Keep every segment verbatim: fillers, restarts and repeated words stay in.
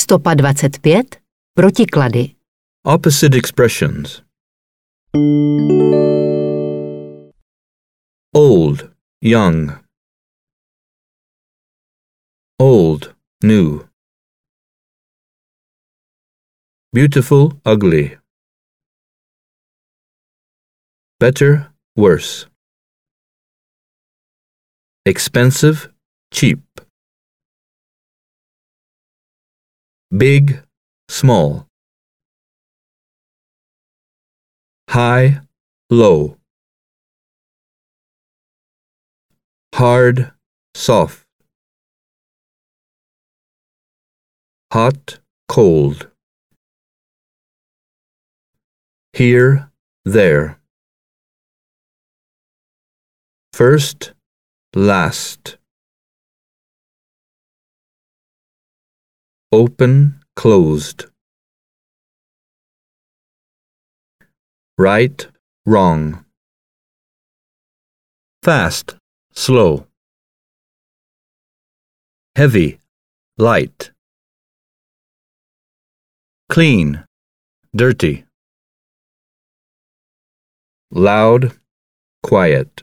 Stopa dvacet pět. Protiklady. Opposite expressions. Old, young. Old, new. Beautiful, ugly. Better, worse. Expensive, cheap. Big, small. High, low. Hard, soft. Hot, cold. Here, there. First, last. Open, closed. Right, wrong. Fast, slow. Heavy, light. Clean, dirty. Loud, quiet.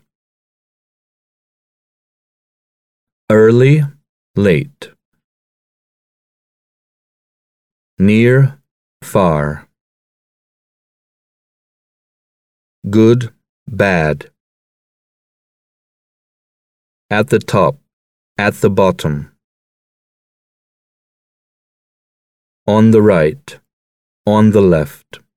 Early, late. Near, far. Good, bad. At the top, at the bottom. On the right, on the left.